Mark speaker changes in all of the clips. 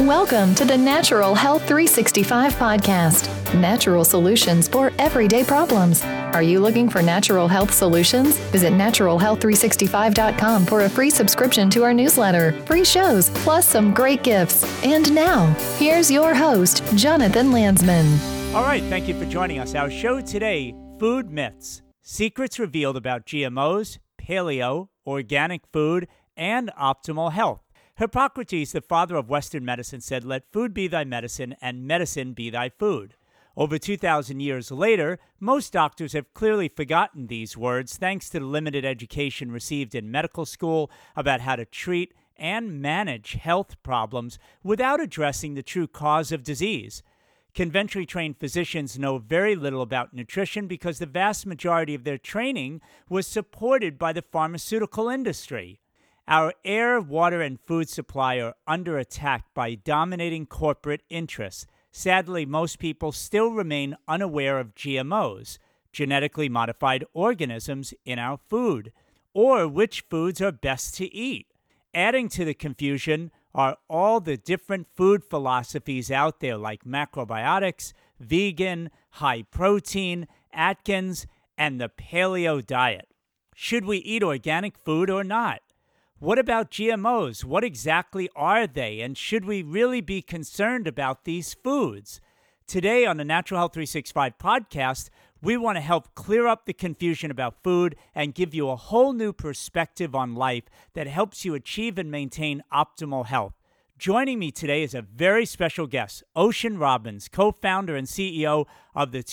Speaker 1: Welcome to the Natural Health 365 podcast. Natural solutions for everyday problems. Are you looking for natural health solutions? Visit naturalhealth365.com for a free subscription to our newsletter, free shows, plus some great gifts. And now, here's your host, Jonathan Landsman.
Speaker 2: All right, thank you for joining us. Our show today, Food Myths. Secrets revealed about GMOs, paleo, organic food, and optimal health. Hippocrates, the father of Western medicine, said, "Let food be thy medicine, and medicine be thy food." Over 2,000 years later, most doctors have clearly forgotten these words thanks to the limited education received in medical school about how to treat and manage health problems without addressing the true cause of disease. Conventionally trained physicians know very little about nutrition because the vast majority of their training was supported by the pharmaceutical industry. Our air, water, and food supply are under attack by dominating corporate interests. Sadly, most people still remain unaware of GMOs, genetically modified organisms, in our food, or which foods are best to eat. Adding to the confusion are all the different food philosophies out there like macrobiotics, vegan, high protein, Atkins, and the paleo diet. Should we eat organic food or not? What about GMOs? What exactly are they? And should we really be concerned about these foods? Today on the Natural Health 365 podcast, we want to help clear up the confusion about food and give you a whole new perspective on life that helps you achieve and maintain optimal health. Joining me today is a very special guest, Ocean Robbins, co-founder and CEO of the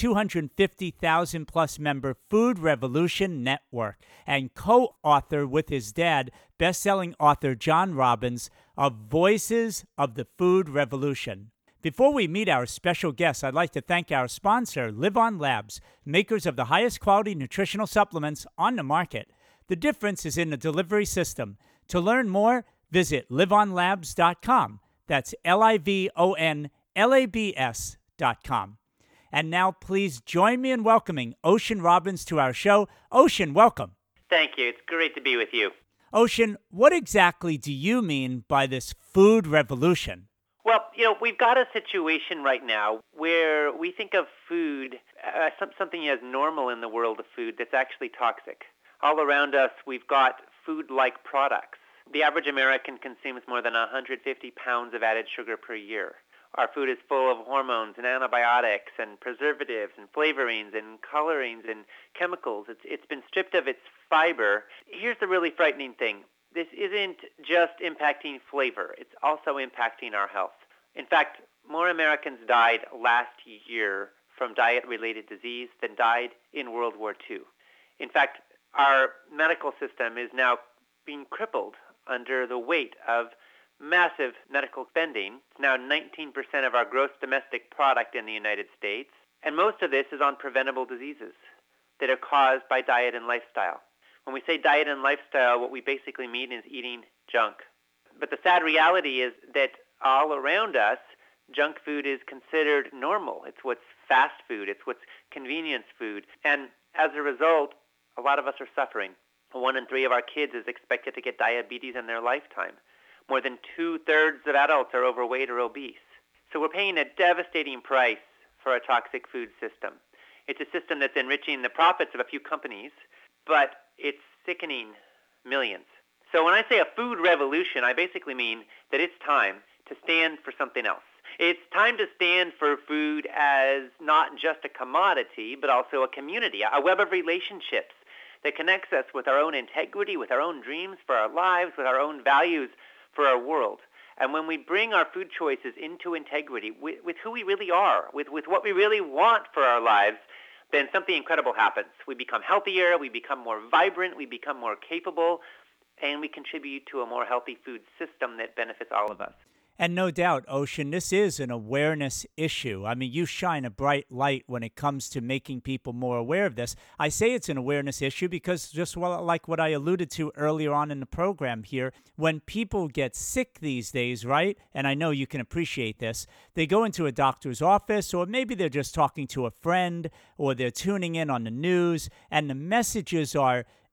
Speaker 2: 250,000 plus member Food Revolution Network and co-author with his dad, best-selling author John Robbins, of Voices of the Food Revolution. Before we meet our special guest, I'd like to thank our sponsor, Live On Labs, makers of the highest quality nutritional supplements on the market. The difference is in the delivery system. To learn more, visit liveonlabs.com. That's LIVONLABS.com. And now please join me in welcoming Ocean Robbins to our show. Ocean, welcome.
Speaker 3: Thank you. It's great to be with you.
Speaker 2: Ocean, what exactly do you mean by this food revolution?
Speaker 3: Well, we've got a situation right now where we think of food as something as normal in the world of food that's actually toxic. All around us, we've got food-like products. The average American consumes more than 150 pounds of added sugar per year. Our food is full of hormones and antibiotics and preservatives and flavorings and colorings and chemicals. It's been stripped of its fiber. Here's the really frightening thing. This isn't just impacting flavor. It's also impacting our health. In fact, more Americans died last year from diet-related disease than died in World War II. In fact, our medical system is now being crippled under the weight of massive medical spending. It's now 19% of our gross domestic product in the United States. And most of this is on preventable diseases that are caused by diet and lifestyle. When we say diet and lifestyle, what we basically mean is eating junk. But the sad reality is that all around us, junk food is considered normal. It's what's fast food. It's what's convenience food. And as a result, a lot of us are suffering. 1 in 3 of our kids is expected to get diabetes in their lifetime. More than 2/3 of adults are overweight or obese. So we're paying a devastating price for a toxic food system. It's a system that's enriching the profits of a few companies, but it's sickening millions. So when I say a food revolution, I basically mean that it's time to stand for something else. It's time to stand for food as not just a commodity, but also a community, a web of relationships that connects us with our own integrity, with our own dreams for our lives, with our own values for our world. And when we bring our food choices into integrity with who we really are, with what we really want for our lives, then something incredible happens. We become healthier, we become more vibrant, we become more capable, and we contribute to a more healthy food system that benefits all of us.
Speaker 2: And no doubt, Ocean, this is an awareness issue. I mean, you shine a bright light when it comes to making people more aware of this. I say it's an awareness issue because just like what I alluded to earlier on in the program here, when people get sick these days, right, and I know you can appreciate this, they go into a doctor's office or maybe they're just talking to a friend or they're tuning in on the news and the messages are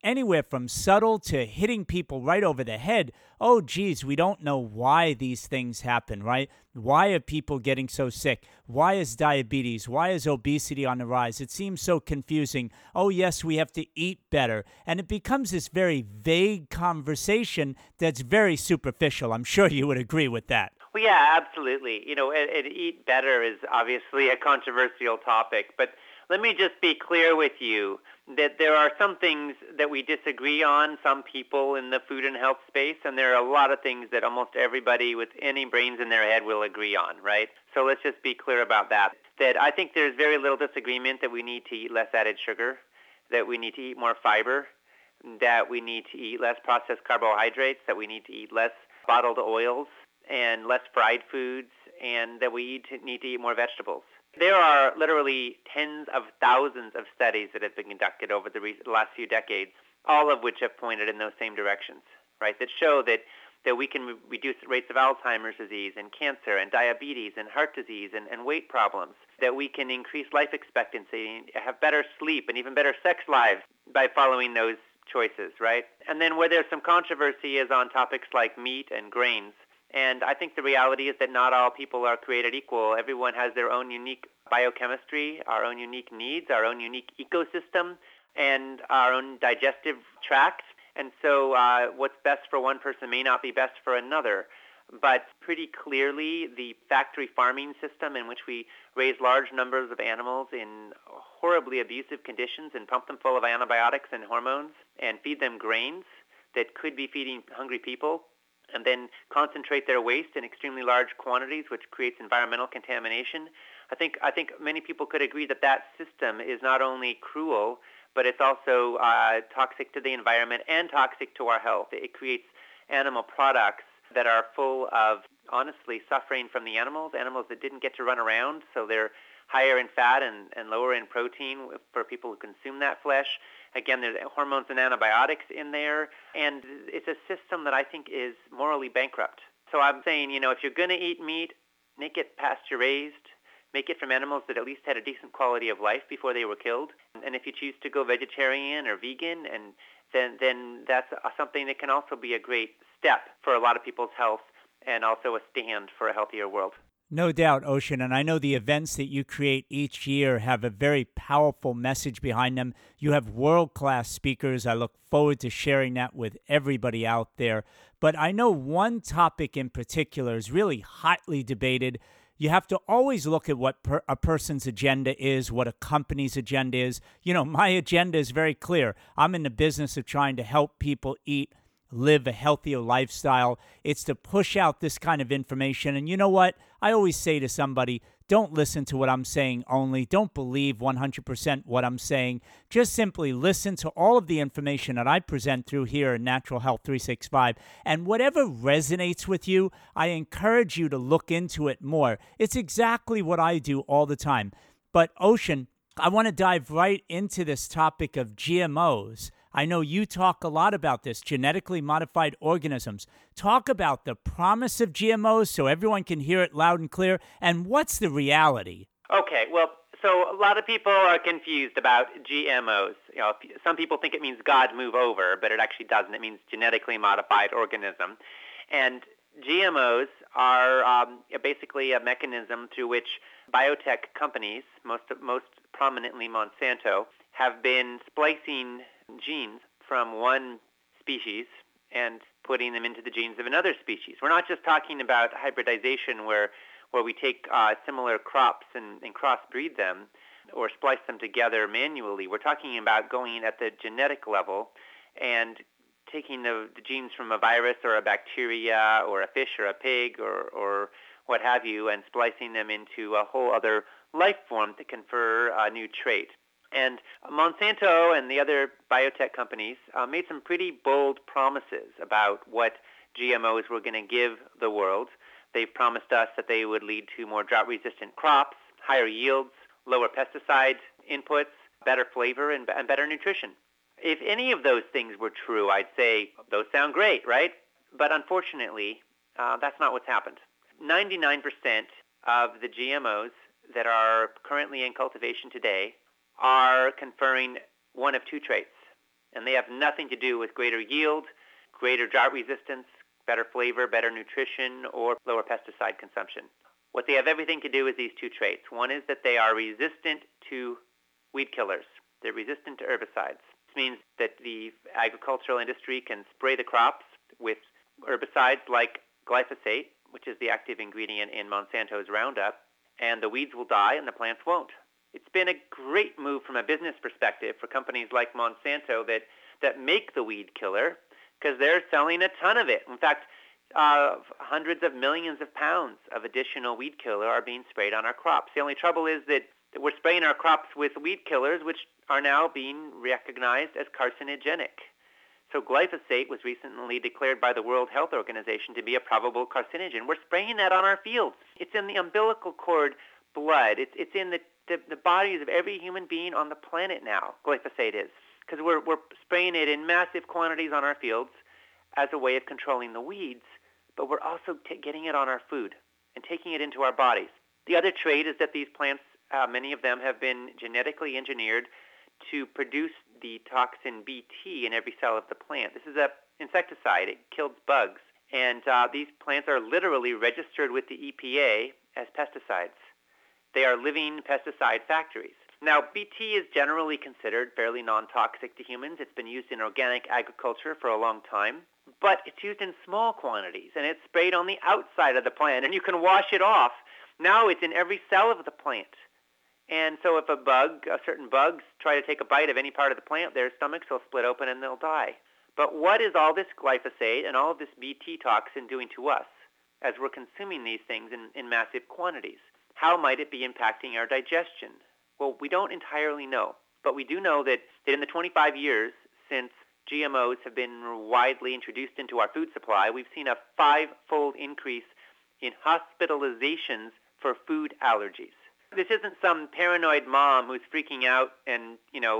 Speaker 2: anywhere from subtle to hitting people right over the head. Oh, geez, we don't know why these things happen, right? Why are people getting so sick? Why is diabetes? Why is obesity on the rise? It seems so confusing. Oh, yes, we have to eat better. And it becomes this very vague conversation that's very superficial. I'm sure you would agree with that.
Speaker 3: Well, yeah, absolutely. And eat better is obviously a controversial topic, but let me just be clear with you that there are some things that we disagree on, some people in the food and health space, and there are a lot of things that almost everybody with any brains in their head will agree on, right? So let's just be clear about that. That I think there's very little disagreement that we need to eat less added sugar, that we need to eat more fiber, that we need to eat less processed carbohydrates, that we need to eat less bottled oils and less fried foods, and that we need to eat more vegetables. There are literally tens of thousands of studies that have been conducted over the last few decades, all of which have pointed in those same directions, right, that show that we can reduce rates of Alzheimer's disease and cancer and diabetes and heart disease and weight problems, that we can increase life expectancy, have better sleep, and even better sex lives by following those choices, right? And then where there's some controversy is on topics like meat and grains. And I think the reality is that not all people are created equal. Everyone has their own unique biochemistry, our own unique needs, our own unique ecosystem, and our own digestive tract. And so what's best for one person may not be best for another. But pretty clearly, the factory farming system in which we raise large numbers of animals in horribly abusive conditions and pump them full of antibiotics and hormones and feed them grains that could be feeding hungry people, and then concentrate their waste in extremely large quantities, which creates environmental contamination. I think many people could agree that that system is not only cruel, but it's also toxic to the environment and toxic to our health. It creates animal products that are full of, honestly, suffering from the animals that didn't get to run around, so they're higher in fat and lower in protein for people who consume that flesh. Again, there's hormones and antibiotics in there, and it's a system that I think is morally bankrupt. So I'm saying, if you're going to eat meat, make it pasture-raised, make it from animals that at least had a decent quality of life before they were killed. And if you choose to go vegetarian or vegan, and then that's something that can also be a great step for a lot of people's health and also a stand for a healthier world.
Speaker 2: No doubt, Ocean, and I know the events that you create each year have a very powerful message behind them. You have world-class speakers. I look forward to sharing that with everybody out there. But I know one topic in particular is really hotly debated. You have to always look at what a person's agenda is, what a company's agenda is. My agenda is very clear. I'm in the business of trying to help people live a healthier lifestyle. It's to push out this kind of information. And you know what? I always say to somebody, don't listen to what I'm saying only. Don't believe 100% what I'm saying. Just simply listen to all of the information that I present through here in Natural Health 365. And whatever resonates with you, I encourage you to look into it more. It's exactly what I do all the time. But Ocean, I want to dive right into this topic of GMOs. I know you talk a lot about this, genetically modified organisms. Talk about the promise of GMOs so everyone can hear it loud and clear, and what's the reality?
Speaker 3: Okay, well, so a lot of people are confused about GMOs. Some people think it means God move over, but it actually doesn't. It means genetically modified organism. And GMOs are basically a mechanism through which biotech companies, most prominently Monsanto, have been splicing genes from one species and putting them into the genes of another species. We're not just talking about hybridization where we take similar crops and crossbreed them or splice them together manually. We're talking about going at the genetic level and taking the genes from a virus or a bacteria or a fish or a pig or what have you and splicing them into a whole other life form to confer a new trait. And Monsanto and the other biotech companies made some pretty bold promises about what GMOs were going to give the world. They've promised us that they would lead to more drought-resistant crops, higher yields, lower pesticide inputs, better flavor, and better nutrition. If any of those things were true, I'd say those sound great, right? But unfortunately, that's not what's happened. 99% of the GMOs that are currently in cultivation today are conferring one of two traits. And they have nothing to do with greater yield, greater drought resistance, better flavor, better nutrition, or lower pesticide consumption. What they have everything to do is these two traits. One is that they are resistant to weed killers. They're resistant to herbicides. This means that the agricultural industry can spray the crops with herbicides like glyphosate, which is the active ingredient in Monsanto's Roundup, and the weeds will die and the plants won't. It's been a great move from a business perspective for companies like Monsanto that make the weed killer, because they're selling a ton of it. In fact, hundreds of millions of pounds of additional weed killer are being sprayed on our crops. The only trouble is that we're spraying our crops with weed killers, which are now being recognized as carcinogenic. So glyphosate was recently declared by the World Health Organization to be a probable carcinogen. We're spraying that on our fields. It's in the umbilical cord blood. It's in the bodies of every human being on the planet now, glyphosate is, because we're spraying it in massive quantities on our fields as a way of controlling the weeds, but we're also getting it on our food and taking it into our bodies. The other trait is that these plants, many of them have been genetically engineered to produce the toxin Bt in every cell of the plant. This is an insecticide. It kills bugs. And these plants are literally registered with the EPA as pesticides. They are living pesticide factories. Now, Bt is generally considered fairly non-toxic to humans. It's been used in organic agriculture for a long time, but it's used in small quantities, and it's sprayed on the outside of the plant, and you can wash it off. Now it's in every cell of the plant. And so if certain bugs try to take a bite of any part of the plant, their stomachs will split open and they'll die. But what is all this glyphosate and all of this Bt toxin doing to us as we're consuming these things in massive quantities? How might it be impacting our digestion? Well, we don't entirely know, but we do know that in the 25 years since GMOs have been widely introduced into our food supply, we've seen a 5-fold increase in hospitalizations for food allergies. This isn't some paranoid mom who's freaking out and,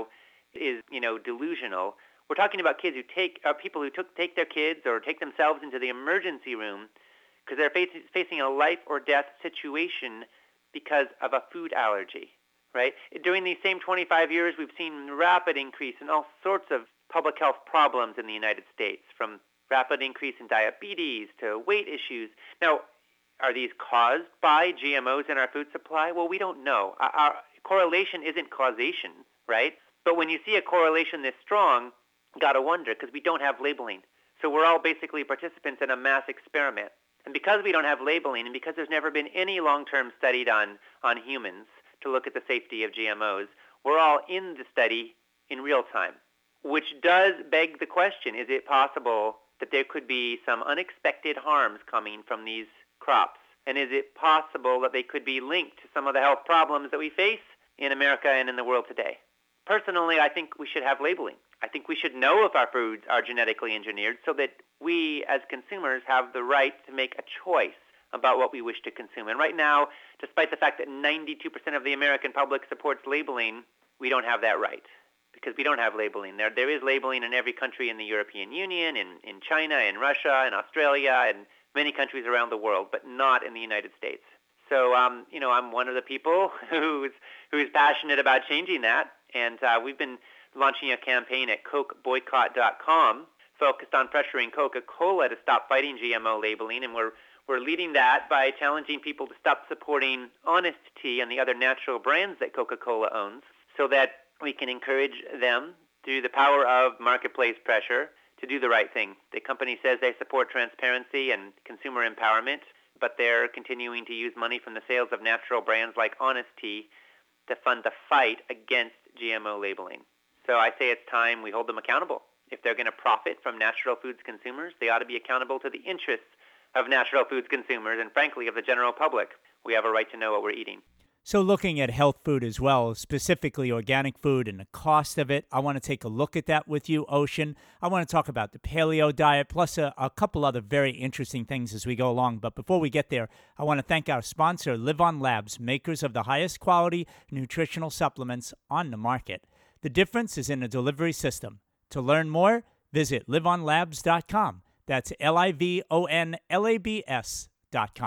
Speaker 3: is delusional. We're talking about kids people who take their kids or take themselves into the emergency room because they're facing a life or death situation because of a food allergy, right? During these same 25 years, we've seen rapid increase in all sorts of public health problems in the United States, from rapid increase in diabetes to weight issues. Now, are these caused by GMOs in our food supply? Well, we don't know. Our correlation isn't causation, right? But when you see a correlation this strong, you got to wonder, because we don't have labeling. So we're all basically participants in a mass experiment. And because we don't have labeling, and because there's never been any long-term study done on humans to look at the safety of GMOs, we're all in the study in real time, which does beg the question, is it possible that there could be some unexpected harms coming from these crops? And is it possible that they could be linked to some of the health problems that we face in America and in the world today? Personally, I think we should have labeling. I think we should know if our foods are genetically engineered so that we as consumers have the right to make a choice about what we wish to consume. And right now, despite the fact that 92% of the American public supports labeling, we don't have that right, because we don't have labeling. There is labeling in every country in the European Union, in China, in Russia, in Australia, and many countries around the world, but not in the United States. So, I'm one of the people who's passionate about changing that, and we've been launching a campaign at CokeBoycott.com focused on pressuring Coca-Cola to stop fighting GMO labeling, and we're leading that by challenging people to stop supporting Honest Tea and the other natural brands that Coca-Cola owns, so that we can encourage them through the power of marketplace pressure to do the right thing. The company says they support transparency and consumer empowerment, but they're continuing to use money from the sales of natural brands like Honest Tea to fund the fight against GMO labeling. So I say it's time we hold them accountable. If they're going to profit from natural foods consumers, they ought to be accountable to the interests of natural foods consumers and, frankly, of the general public. We have a right to know what we're eating.
Speaker 2: So looking at health food as well, specifically organic food and the cost of it, I want to take a look at that with you, Ocean. I want to talk about the paleo diet, plus a couple other very interesting things as we go along. But before we get there, I want to thank our sponsor, Live On Labs, makers of the highest quality nutritional supplements on the market. The difference is in the delivery system. To learn more, visit liveonlabs.com. That's LIVONLABS.com.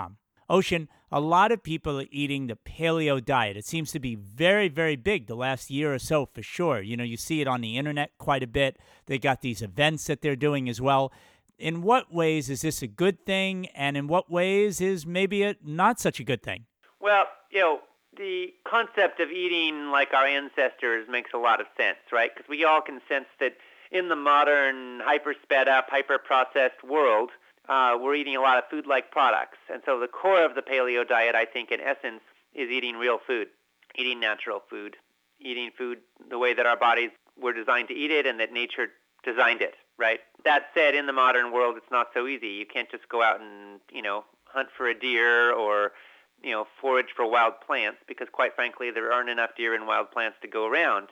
Speaker 2: Ocean, a lot of people are eating the paleo diet. It seems to be very, very big the last year or so for sure. You see it on the internet quite a bit. They got these events that they're doing as well. In what ways is this a good thing, and in what ways is maybe it not such a good thing?
Speaker 3: Well, the concept of eating like our ancestors makes a lot of sense, right? Because we all can sense that in the modern, hyper-sped-up, hyper-processed world, we're eating a lot of food-like products. And so the core of the paleo diet, I think, in essence, is eating real food, eating natural food, eating food the way that our bodies were designed to eat it and that nature designed it, right? That said, in the modern world, it's not so easy. You can't just go out and, hunt for a deer or, forage for wild plants because, quite frankly, there aren't enough deer and wild plants to go around,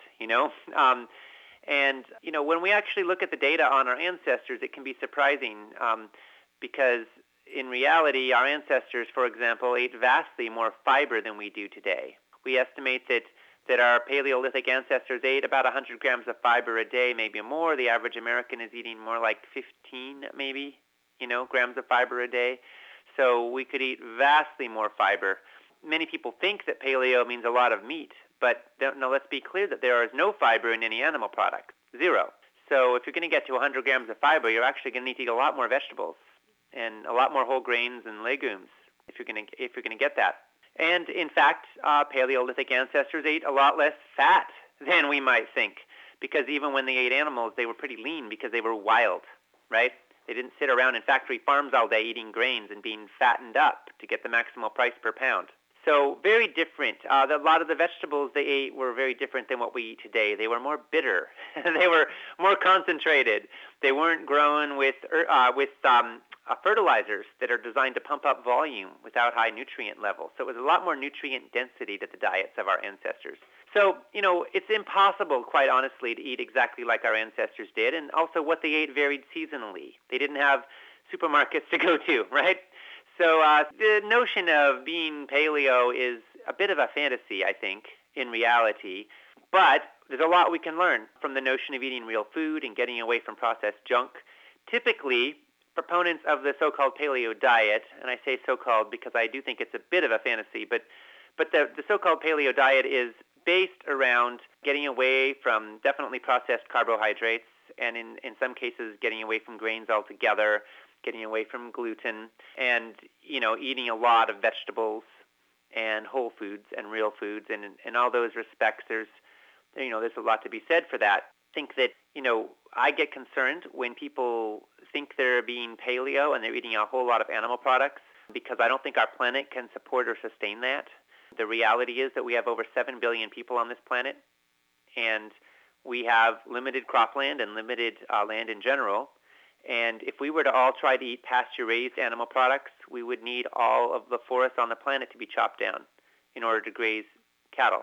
Speaker 3: And, when we actually look at the data on our ancestors, it can be surprising because in reality, our ancestors, for example, ate vastly more fiber than we do today. We estimate that our Paleolithic ancestors ate about 100 grams of fiber a day, maybe more. The average American is eating more like 15, maybe, grams of fiber a day. So we could eat vastly more fiber. Many people think that paleo means a lot of meat, but let's be clear that there is no fiber in any animal product, zero. So if you're going to get to 100 grams of fiber, you're actually going to need to eat a lot more vegetables and a lot more whole grains and legumes if you're going to get that. And in fact, Paleolithic ancestors ate a lot less fat than we might think, because even when they ate animals, they were pretty lean because they were wild, right? They didn't sit around in factory farms all day eating grains and being fattened up to get the maximal price per pound. So very different. A lot of the vegetables they ate were very different than what we eat today. They were more bitter. They were more concentrated. They weren't grown with fertilizers that are designed to pump up volume without high nutrient levels. So it was a lot more nutrient density to the diets of our ancestors. So, it's impossible, quite honestly, to eat exactly like our ancestors did. And also what they ate varied seasonally. They didn't have supermarkets to go to, right? So the notion of being paleo is a bit of a fantasy, I think, in reality. But there's a lot we can learn from the notion of eating real food and getting away from processed junk. Typically, proponents of the so-called paleo diet, and I say so-called because I do think it's a bit of a fantasy, but the so-called paleo diet is based around getting away from definitely processed carbohydrates and in some cases getting away from grains altogether, getting away from gluten, and eating a lot of vegetables and whole foods and real foods, and in all those respects there's a lot to be said for that. I think that I get concerned when people think they're being paleo and they're eating a whole lot of animal products, because I don't think our planet can support or sustain that. The reality is that we have over 7 billion people on this planet, and we have limited cropland and limited land in general. And if we were to all try to eat pasture-raised animal products, we would need all of the forests on the planet to be chopped down in order to graze cattle.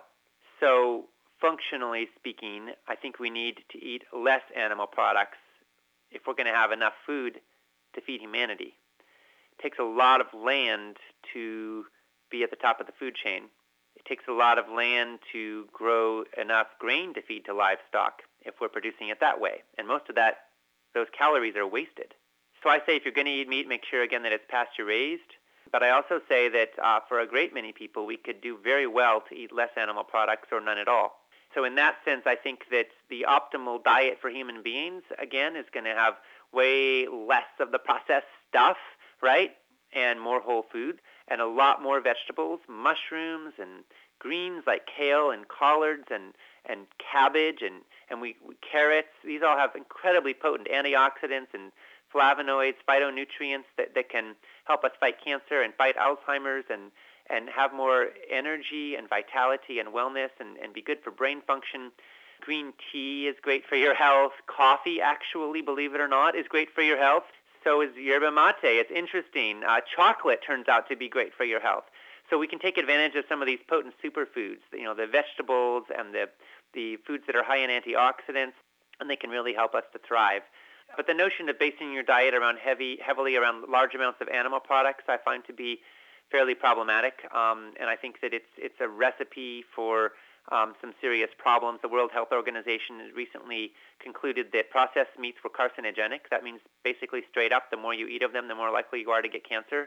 Speaker 3: So functionally speaking, I think we need to eat less animal products if we're going to have enough food to feed humanity. It takes a lot of land to be at the top of the food chain. It takes a lot of land to grow enough grain to feed to livestock if we're producing it that way. And most of those calories are wasted. So I say if you're going to eat meat, make sure, again, that it's pasture-raised. But I also say that for a great many people, we could do very well to eat less animal products or none at all. So in that sense, I think that the optimal diet for human beings, again, is going to have way less of the processed stuff, right, and more whole food, and a lot more vegetables, mushrooms, and greens like kale and collards and cabbage and carrots. These all have incredibly potent antioxidants and flavonoids, phytonutrients that can help us fight cancer and fight Alzheimer's and have more energy and vitality and wellness and be good for brain function. Green tea is great for your health. Coffee, actually, believe it or not, is great for your health. So is yerba mate. It's interesting. Chocolate turns out to be great for your health. So we can take advantage of some of these potent superfoods, the vegetables and the foods that are high in antioxidants, and they can really help us to thrive. But the notion of basing your diet around heavily around large amounts of animal products, I find to be fairly problematic, and I think that it's a recipe for some serious problems. The World Health Organization has recently concluded that processed meats were carcinogenic. That means basically straight up, the more you eat of them, the more likely you are to get cancer.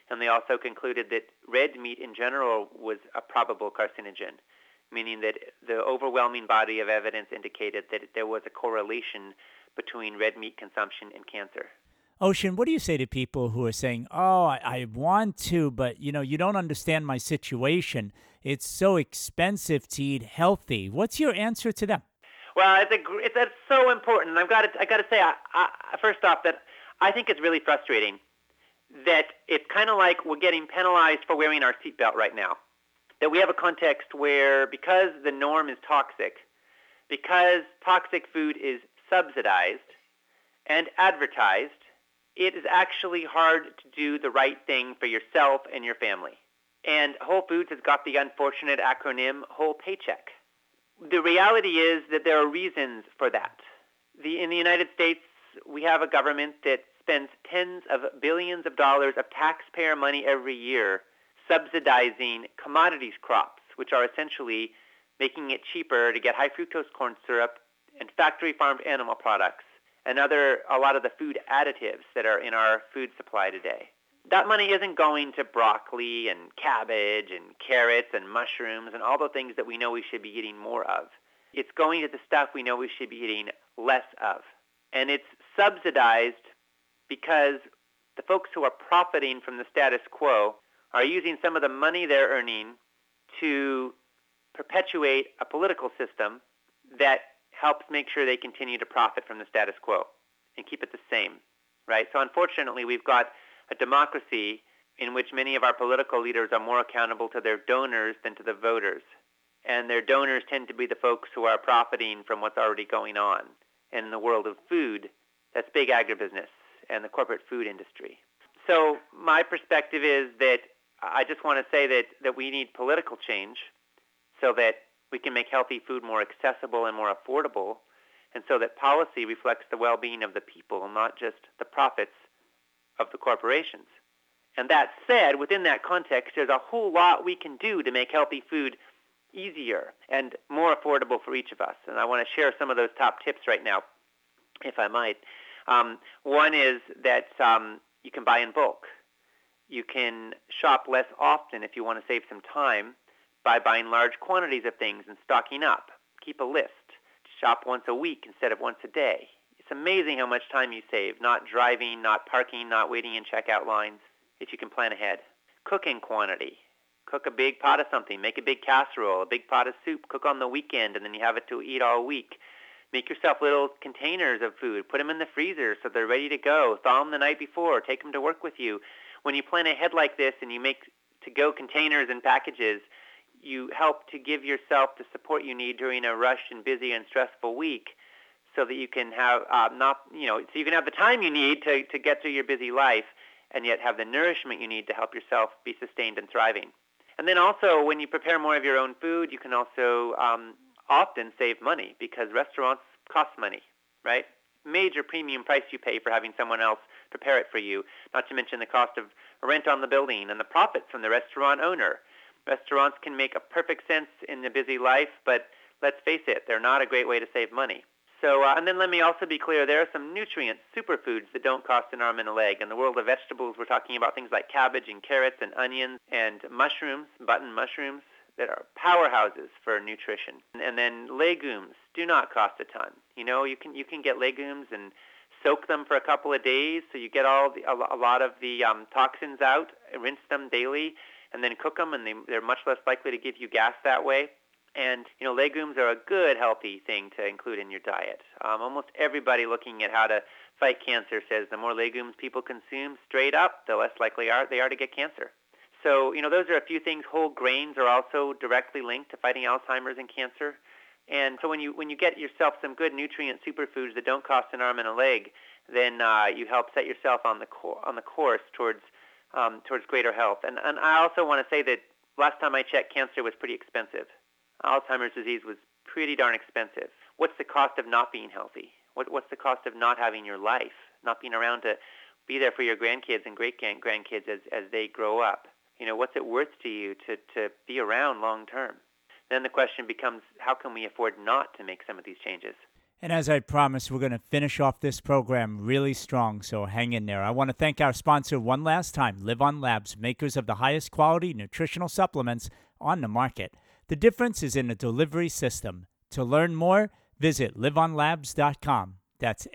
Speaker 3: And they also concluded that red meat in general was a probable carcinogen, meaning that the overwhelming body of evidence indicated that there was a correlation between red meat consumption and cancer.
Speaker 2: Ocean, what do you say to people who are saying, oh, I want to, but, you don't understand my situation. It's so expensive to eat healthy. What's your answer to them?
Speaker 3: Well, that's so important. I got to say, first off, that I think it's really frustrating that it's kind of like we're getting penalized for wearing our seatbelt right now. That we have a context where, because the norm is toxic, because toxic food is subsidized and advertised, it is actually hard to do the right thing for yourself and your family. And Whole Foods has got the unfortunate acronym Whole Paycheck. The reality is that there are reasons for that. In the United States, we have a government that spends tens of billions of dollars of taxpayer money every year subsidizing commodities crops, which are essentially making it cheaper to get high fructose corn syrup and factory farmed animal products and a lot of the food additives that are in our food supply today. That money isn't going to broccoli and cabbage and carrots and mushrooms and all the things that we know we should be eating more of. It's going to the stuff we know we should be eating less of. And it's subsidized because the folks who are profiting from the status quo are using some of the money they're earning to perpetuate a political system that helps make sure they continue to profit from the status quo and keep it the same, right? So unfortunately, we've got a democracy in which many of our political leaders are more accountable to their donors than to the voters. And their donors tend to be the folks who are profiting from what's already going on. And in the world of food, that's big agribusiness and the corporate food industry. So my perspective is that I just want to say that we need political change so that we can make healthy food more accessible and more affordable, and so that policy reflects the well-being of the people, not just the profits of the corporations. And that said, within that context, there's a whole lot we can do to make healthy food easier and more affordable for each of us. And I want to share some of those top tips right now, if I might. One is that you can buy in bulk. You can shop less often if you want to save some time by buying large quantities of things and stocking up. Keep a list. Shop once a week instead of once a day. It's amazing how much time you save, not driving, not parking, not waiting in checkout lines, if you can plan ahead. Cook in quantity. Cook a big pot of something. Make a big casserole, a big pot of soup. Cook on the weekend, and then you have it to eat all week. Make yourself little containers of food. Put them in the freezer so they're ready to go. Thaw them the night before. Take them to work with you. When you plan ahead like this and you make to-go containers and packages, you help to give yourself the support you need during a rushed and busy and stressful week, so that you can have so you can have the time you need to get through your busy life, and yet have the nourishment you need to help yourself be sustained and thriving. And then also, when you prepare more of your own food, you can also often save money, because restaurants cost money, right? Major premium price you pay for having someone else prepare it for you, not to mention the cost of rent on the building and the profits from the restaurant owner. Restaurants can make a perfect sense in the busy life, but let's face it, they're not a great way to save money. So, and then let me also be clear, there are some nutrient superfoods that don't cost an arm and a leg. In the world of vegetables, we're talking about things like cabbage and carrots and onions and mushrooms, button mushrooms, that are powerhouses for nutrition. And then legumes do not cost a ton. You know, you can get legumes and soak them for a couple of days so you get a lot of the toxins out, rinse them daily, and then cook them, and they're much less likely to give you gas that way. And, you know, legumes are a good, healthy thing to include in your diet. Almost everybody looking at how to fight cancer says the more legumes people consume straight up, the less likely they are to get cancer. So, you know, those are a few things. Whole grains are also directly linked to fighting Alzheimer's and cancer. And so when you get yourself some good nutrient superfoods that don't cost an arm and a leg, then you help set yourself on the course towards greater health. And I also want to say that last time I checked, cancer was pretty expensive. Alzheimer's disease was pretty darn expensive. What's the cost of not being healthy? What's the cost of not having your life, not being around to be there for your grandkids and great-grandkids as they grow up? You know, what's it worth to you to be around long term? Then the question becomes, how can we afford not to make some of these changes?
Speaker 2: And as I promised, we're going to finish off this program really strong, so hang in there. I want to thank our sponsor one last time, Live On Labs, makers of the highest quality nutritional supplements on the market. The difference is in the delivery system. To learn more, visit liveonlabs.com. That's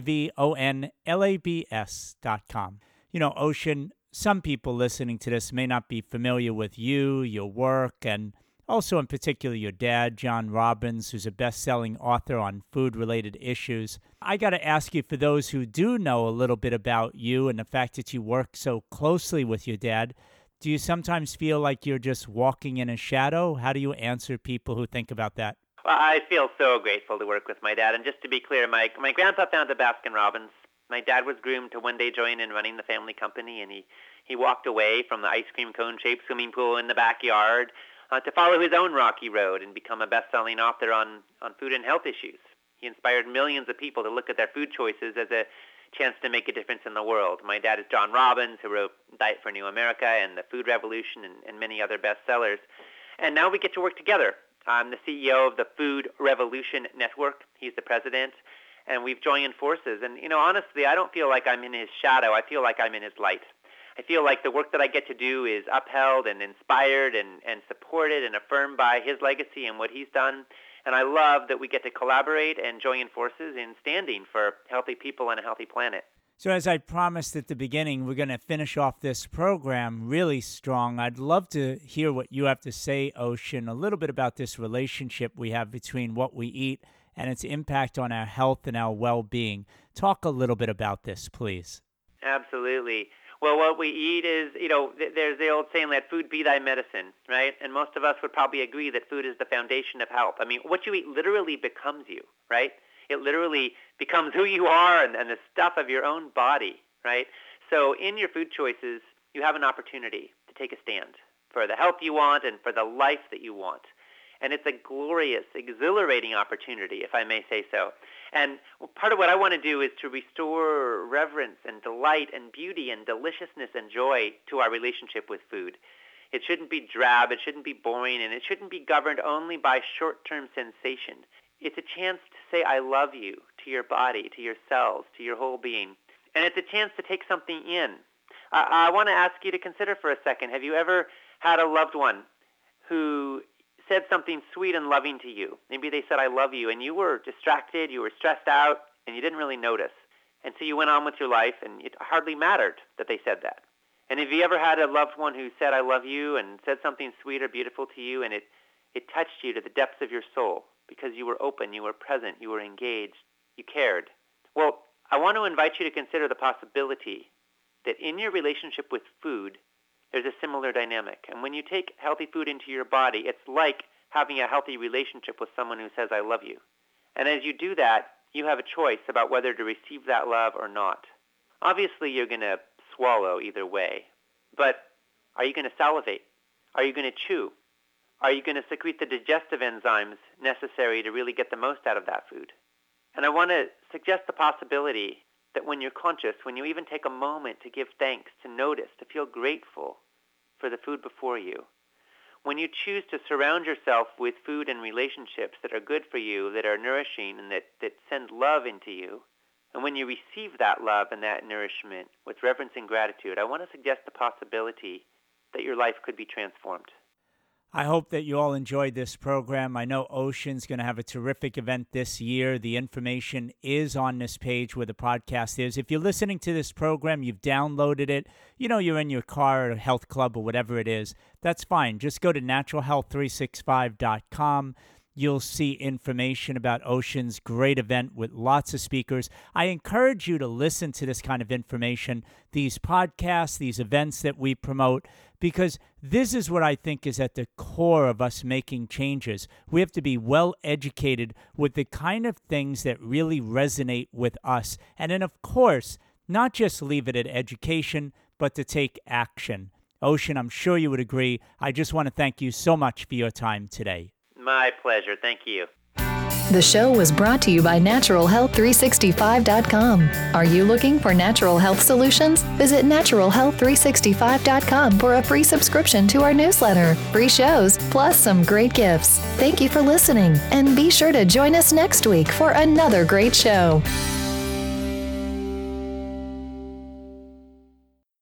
Speaker 2: LIVONLABS.com. You know, Ocean, some people listening to this may not be familiar with you, your work, and also in particular your dad, John Robbins, who's a best-selling author on food-related issues. I got to ask you, for those who do know a little bit about you and the fact that you work so closely with your dad, do you sometimes feel like you're just walking in a shadow? How do you answer people who think about that?
Speaker 3: Well, I feel so grateful to work with my dad. And just to be clear, my grandpa founded Baskin-Robbins. My dad was groomed to one day join in running the family company, and he walked away from the ice cream cone-shaped swimming pool in the backyard to follow his own rocky road and become a best-selling author on food and health issues. He inspired millions of people to look at their food choices as a chance to make a difference in the world. My dad is John Robbins, who wrote Diet for New America and The Food Revolution and many other bestsellers. And now we get to work together. I'm the CEO of the Food Revolution Network. He's the president, and we've joined forces. And, you know, honestly, I don't feel like I'm in his shadow. I feel like I'm in his light. I feel like the work that I get to do is upheld and inspired and supported and affirmed by his legacy and what he's done. And I love that we get to collaborate and join forces in standing for healthy people and a healthy planet.
Speaker 2: So as I promised at the beginning, we're going to finish off this program really strong. I'd love to hear what you have to say, Ocean, a little bit about this relationship we have between what we eat and its impact on our health and our well-being. Talk a little bit about this, please.
Speaker 3: Absolutely. Well, what we eat is, you know, there's the old saying, let food be thy medicine, right? And most of us would probably agree that food is the foundation of health. I mean, what you eat literally becomes you, right? It literally becomes who you are and the stuff of your own body, right? So in your food choices, you have an opportunity to take a stand for the health you want and for the life that you want. And it's a glorious, exhilarating opportunity, if I may say so. And part of what I want to do is to restore reverence and delight and beauty and deliciousness and joy to our relationship with food. It shouldn't be drab, it shouldn't be boring, and it shouldn't be governed only by short-term sensation. It's a chance to say I love you to your body, to your cells, to your whole being. And it's a chance to take something in. I want to ask you to consider for a second, have you ever had a loved one who said something sweet and loving to you? Maybe they said, I love you, and you were distracted, you were stressed out, and you didn't really notice. And so you went on with your life, and it hardly mattered that they said that. And have you ever had a loved one who said, I love you, and said something sweet or beautiful to you, and it touched you to the depths of your soul because you were open, you were present, you were engaged, you cared? Well, I want to invite you to consider the possibility that in your relationship with food, there's a similar dynamic. And when you take healthy food into your body, it's like having a healthy relationship with someone who says, I love you. And as you do that, you have a choice about whether to receive that love or not. Obviously, you're going to swallow either way. But are you going to salivate? Are you going to chew? Are you going to secrete the digestive enzymes necessary to really get the most out of that food? And I want to suggest the possibility that when you're conscious, when you even take a moment to give thanks, to notice, to feel grateful for the food before you, when you choose to surround yourself with food and relationships that are good for you, that are nourishing, and that send love into you, and when you receive that love and that nourishment with reverence and gratitude, I want to suggest the possibility that your life could be transformed.
Speaker 2: I hope that you all enjoyed this program. I know Ocean's going to have a terrific event this year. The information is on this page where the podcast is. If you're listening to this program, you've downloaded it, you know you're in your car or a health club or whatever it is, that's fine. Just go to naturalhealth365.com. You'll see information about Ocean's great event with lots of speakers. I encourage you to listen to this kind of information, these podcasts, these events that we promote, because this is what I think is at the core of us making changes. We have to be well educated with the kind of things that really resonate with us. And then, of course, not just leave it at education, but to take action. Ocean, I'm sure you would agree. I just want to thank you so much for your time today.
Speaker 3: My pleasure. Thank you.
Speaker 1: The show was brought to you by naturalhealth365.com. Are you looking for natural health solutions? Visit naturalhealth365.com for a free subscription to our newsletter, free shows, plus some great gifts. Thank you for listening, and be sure to join us next week for another great show.